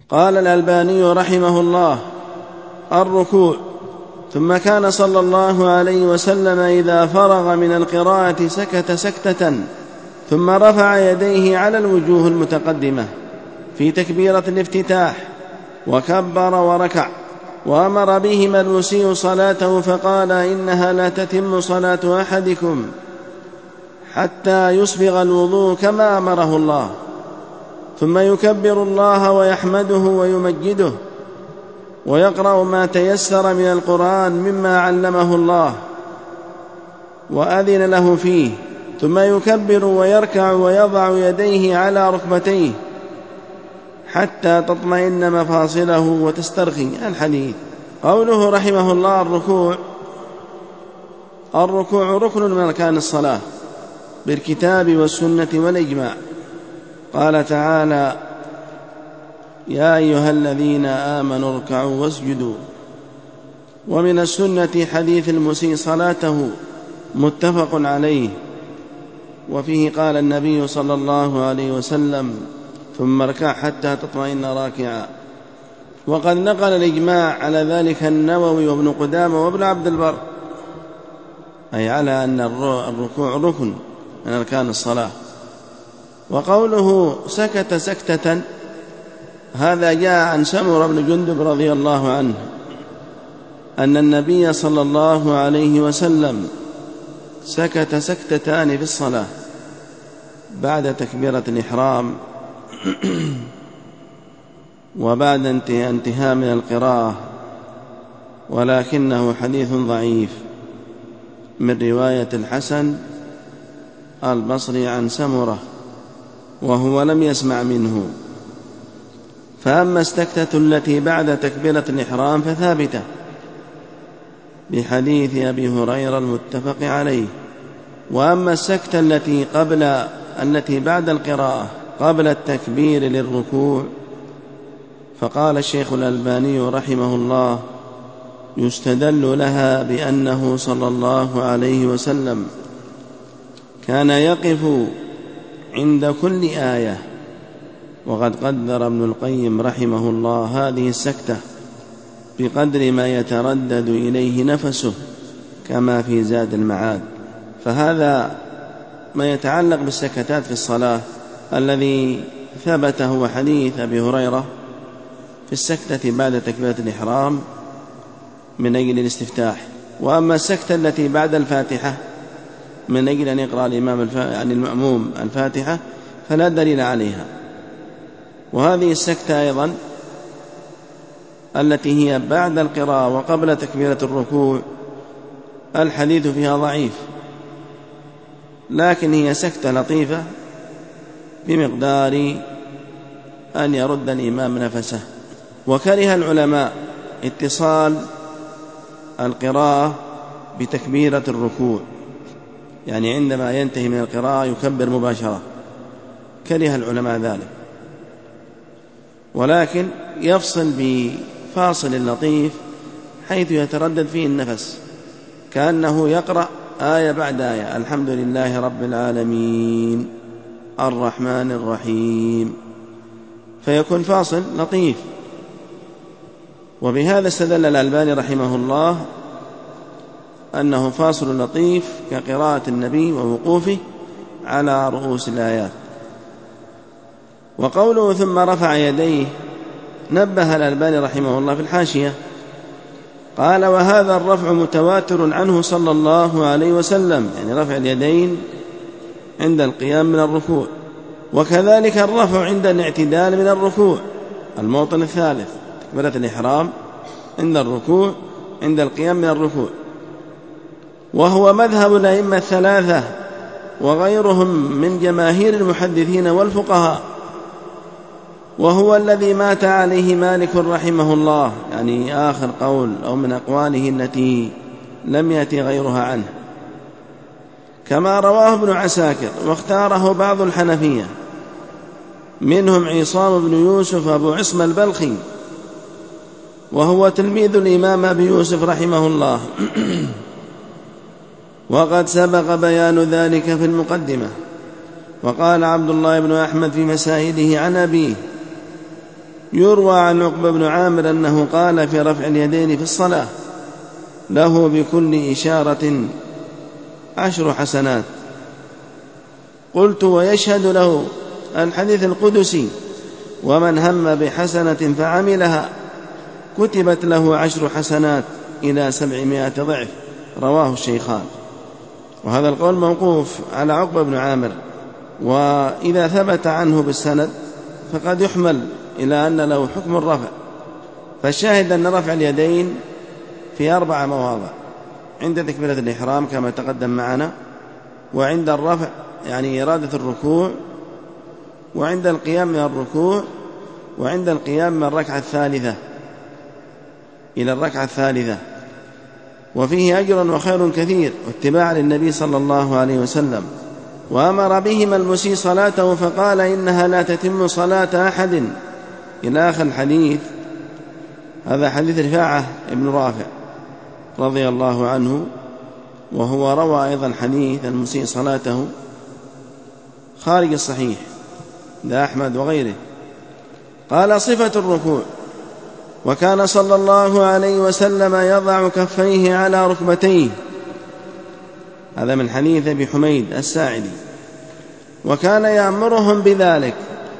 قال الألباني رحمه الله: الركوع. ثم كان صلى الله عليه وسلم إذا فرغ من القراءة سكت سكتة ثم رفع يديه على الوجوه المتقدمة في تكبيرة الافتتاح وكبر وركع، وأمر بهما المسيء صلاته فقال: إنها لا تتم صلاة أحدكم حتى يسبغ الوضوء كما أمره الله، ثم يكبر الله ويحمده ويمجده ويقرأ ما تيسر من القرآن مما علمه الله وأذن له فيه، ثم يكبر ويركع ويضع يديه على ركبتيه حتى تطمئن مفاصله وتسترخي. الحديث. قوله رحمه الله: الركوع ركن من أركان الصلاة بالكتاب والسنة والإجماع. قال تعالى: يا أيها الذين آمنوا اركعوا واسجدوا. ومن السنة حديث المسيء صلاته متفق عليه، وفيه قال النبي صلى الله عليه وسلم: ثم اركع حتى تطمئن راكعا. وقد نقل الإجماع على ذلك النووي وابن قدامة وابن عبد البر، أي على أن الركوع ركن من أركان الصلاة. وقوله سكت سكتة هذا جاء عن سمرة بن جندب رضي الله عنه أن النبي صلى الله عليه وسلم سكت سكتتان في الصلاة بعد تكبيرة الإحرام وبعد انتهاء من القراءة، ولكنه حديث ضعيف من رواية الحسن البصري عن سمرة وهو لم يسمع منه. فأما السكتة التي بعد تكبيرة الإحرام فثابتة بحديث أبي هريرة المتفق عليه. وأما السكتة التي بعد القراءة قبل التكبير للركوع فقال الشيخ الألباني رحمه الله: يستدل لها بأنه صلى الله عليه وسلم كان يقف عند كل آية، وقد قدر ابن القيم رحمه الله هذه السكتة بقدر ما يتردد إليه نفسه كما في زاد المعاد. فهذا ما يتعلق بالسكتات في الصلاة الذي ثبت هو حديث أبي هريرة في السكتة بعد تكبيرة الإحرام من أجل الاستفتاح. وأما السكتة التي بعد الفاتحة من أجل أن يقرأ الإمام عن المأموم الفاتحة فلا دليل عليها. وهذه السكتة أيضا التي هي بعد القراءة وقبل تكبيرة الركوع الحديث فيها ضعيف، لكن هي سكتة لطيفة بمقدار أن يرد الإمام نفسه. وكره العلماء اتصال القراءة بتكبيرة الركوع، يعني عندما ينتهي من القراءة يكبر مباشرة، كره العلماء ذلك، ولكن يفصل بفاصل لطيف حيث يتردد فيه النفس كأنه يقرأ آية بعد آية: الحمد لله رب العالمين الرحمن الرحيم، فيكون فاصل لطيف. وبهذا استدل الألباني رحمه الله أنه فاصل لطيف كقراءة النبي ووقوفه على رؤوس الآيات. وقوله ثم رفع يديه نبه الألباني رحمه الله في الحاشية قال: وهذا الرفع متواتر عنه صلى الله عليه وسلم، يعني رفع اليدين عند القيام من الركوع، وكذلك الرفع عند الاعتدال من الركوع، الموطن الثالث تكبيرة الإحرام عند الركوع عند القيام من الركوع. وهو مذهب الأئمة الثلاثة وغيرهم من جماهير المحدثين والفقهاء، وهو الذي مات عليه مالك رحمه الله، يعني آخر قول أو من أقواله التي لم يأتي غيرها عنه، كما رواه ابن عساكر واختاره بعض الحنفية منهم عصام بن يوسف أبو عصم البلخي، وهو تلميذ الإمام أبي يوسف رحمه الله وقد سبق بيان ذلك في المقدمة. وقال عبد الله بن أحمد في مسائله عن أبيه يروى عن عقبة بن عامر أنه قال في رفع اليدين في الصلاة: له بكل إشارة 10 حسنات. قلت: ويشهد له الحديث القدسي: ومن هم بحسنة فعملها كتبت له 10 حسنات إلى 700 ضعف. رواه الشيخان. وهذا القول موقوف على عقبة بن عامر، وإذا ثبت عنه بالسند فقد يحمل إلى أن له حكم الرفع. فالشاهد أن رفع اليدين في 4 مواضع: عند تكبيرة الإحرام كما تقدم معنا، وعند الرفع يعني إرادة الركوع، وعند القيام من الركوع، وعند القيام من الركعة الثالثة إلى الركعة الثالثة. وفيه أجر وخير كثير واتباع للنبي صلى الله عليه وسلم. وأمر بهما المسيء صلاته فقال: إنها لا تتم صلاة أحد، إلى آخر الحديث. هذا حديث رفاعة ابن رافع رضي الله عنه، وهو روى أيضا حديث المسيء صلاته خارج الصحيح ذا أحمد وغيره. قال: صفة الركوع: وكان صلى الله عليه وسلم يضع كفيه على ركبتيه. هذا من حديث أبي حميد الساعدي. وكان يأمرهم بذلك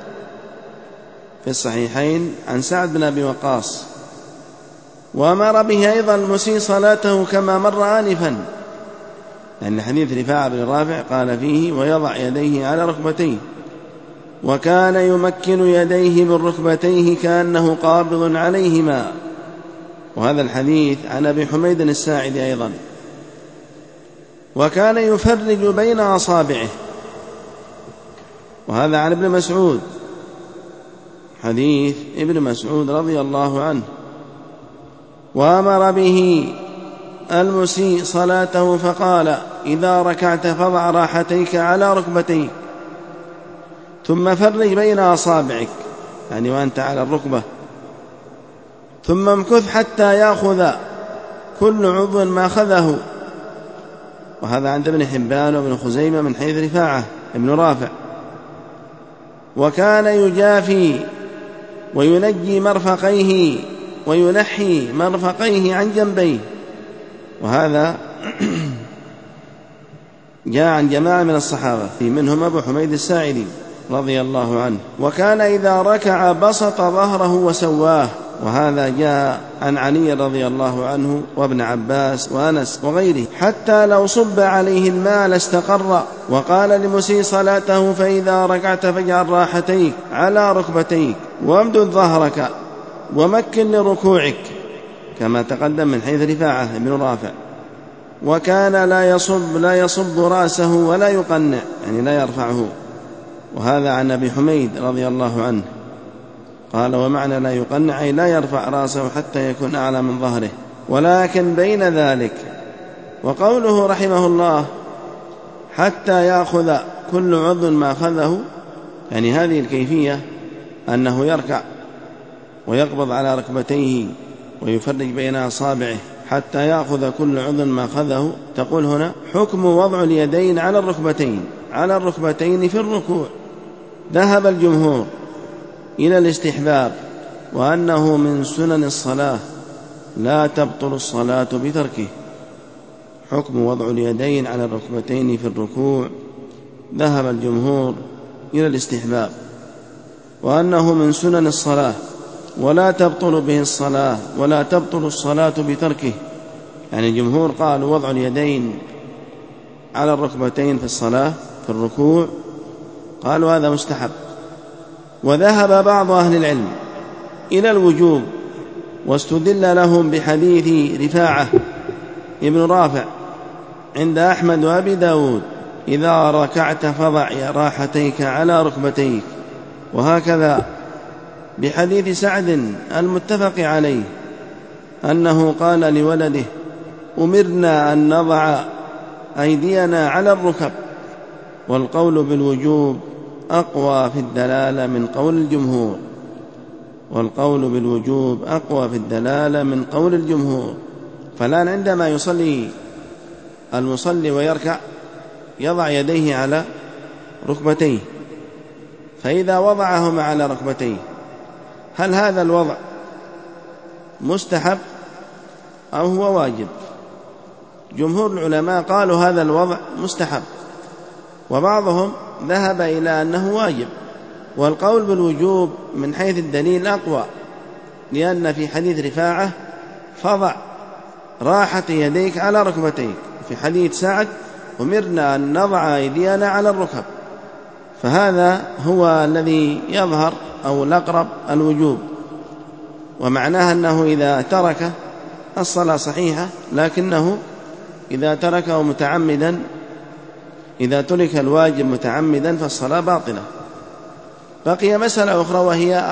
في الصحيحين عن سعد بن أبي وقاص. وأمر به أيضا المسيء صلاته كما مر آنفا، لأن حديث رفاعة بن رافع قال فيه: ويضع يديه على ركبتيه. وكان يمكن يديه من ركبتيه كأنه قابض عليهما. وهذا الحديث عن أبي حميد الساعدي أيضا. وكان يفرج بين أصابعه. وهذا عن ابن مسعود، حديث ابن مسعود رضي الله عنه. وأمر به المسيء صلاته فقال: إذا ركعت فضع راحتيك على ركبتيك، ثم فرج بين أصابعك، يعني وأنت على الركبة، ثم امكث حتى يأخذ كل عضو ما أخذه. وهذا عند ابن حبان وابن خزيمة من حيث رفاعة ابن رافع. وكان يجافي وينجي مرفقيه وينحي مرفقيه عن جنبيه. وهذا جاء عن جماعة من الصحابة، منهم أبو حميد الساعدي رضي الله عنه. وكان إذا ركع بسط ظهره وسواه. وهذا جاء عن علي رضي الله عنه وابن عباس وأنس وغيره. حتى لو صب عليه الماء لاستقر. وقال لمسيء صلاته: فإذا ركعت فاجعل راحتيك على ركبتيك، وامدد ظهرك، ومكن لركوعك، كما تقدم من حيث رفاعة بن رافع. وكان لا يصب رأسه ولا يقنع، يعني لا يرفعه. وهذا عن أبي حميد رضي الله عنه قال: ومعنى لا يقنع أي لا يرفع رأسه حتى يكون أعلى من ظهره، ولكن بين ذلك. وقوله رحمه الله: حتى يأخذ كل عضو ما أخذه، يعني هذه الكيفية أنه يركع ويقبض على ركبتيه ويفرج بين أصابعه حتى يأخذ كل عضو ما أخذه. تقول هنا: حكم وضع اليدين على الركبتين في الركوع. ذهب الجمهور إلى الاستحباب، وأنه من سنن الصلاة لا تبطل الصلاة بتركه. حكم وضع اليدين على الركبتين في الركوع، ذهب الجمهور إلى الاستحباب، وأنه من سنن الصلاة ولا تبطل به الصلاة، ولا تبطل الصلاة بتركه. يعني الجمهور قالوا وضع اليدين على الركبتين في الصلاة في الركوع، قالوا هذا مستحب. وذهب بعض أهل العلم إلى الوجوب، واستدل لهم بحديث رفاعة ابن رافع عند أحمد وأبي داود: إذا ركعت فضع راحتيك على ركبتيك. وهكذا بحديث سعد المتفق عليه أنه قال لولده: أمرنا أن نضع أيدينا على الركب. والقول بالوجوب أقوى في الدلالة من قول الجمهور. فالآن عندما يصلي المصلي ويركع يضع يديه على ركبتيه، فإذا وضعهما على ركبتيه هل هذا الوضع مستحب أو هو واجب؟ جمهور العلماء قالوا هذا الوضع مستحب، وبعضهم ذهب إلى أنه واجب، والقول بالوجوب من حيث الدليل أقوى، لأن في حديث رفاعة فضع راحة يديك على ركبتيك، في حديث سعد أمرنا أن نضع أيدينا على الركب، فهذا هو الذي يظهر أو الأقرب الوجوب، ومعناه أنه إذا ترك الصلاة صحيحة، لكنه إذا تركه متعمدا، إذا ترك الواجب متعمدا فالصلاة باطلة. بقي مسألة أخرى وهي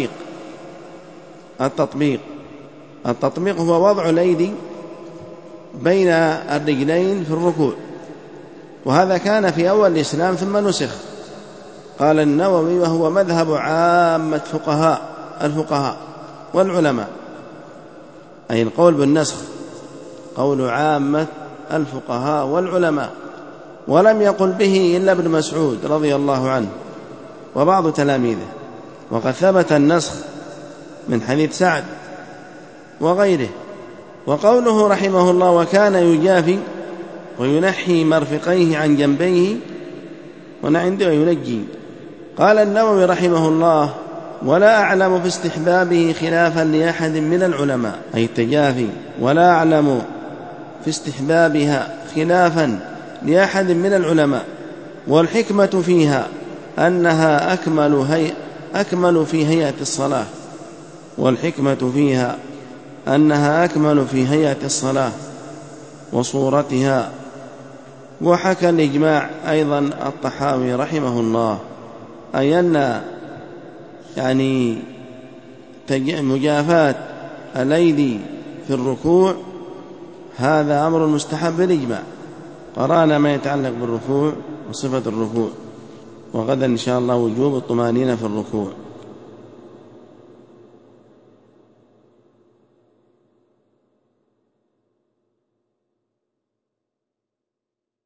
التطبيق هو وضع الأيدي بين الرجلين في الركوع، وهذا كان في أول الإسلام ثم نسخ. قال النووي وهو مذهب عامة الفقهاء والعلماء، أي القول بالنسخ قول عامة الفقهاء والعلماء، ولم يقل به إلا ابن مسعود رضي الله عنه وبعض تلاميذه، وقد ثبت النسخ من حديث سعد وغيره. وقوله رحمه الله وكان يجافي وينحي مرفقيه عن جنبيه، هنا عنده ينجي. قال النووي رحمه الله ولا أعلم في استحبابه خلافا لأحد من العلماء، أي التجافي، ولا أعلم في استحبابها خلافا لأحد من العلماء، والحكمة فيها أنها أكمل في هيئة الصلاة، والحكمة فيها أنها أكمل في هيئة الصلاة وصورتها. وحكى الإجماع أيضا الطحاوي رحمه الله، أي أن مجافاة الأيدي في الركوع هذا أمر مستحب بالإجماع. قرأنا ما يتعلق بالركوع وصفة الركوع، وغدا إن شاء الله وجوب الطمأنينة في الركوع.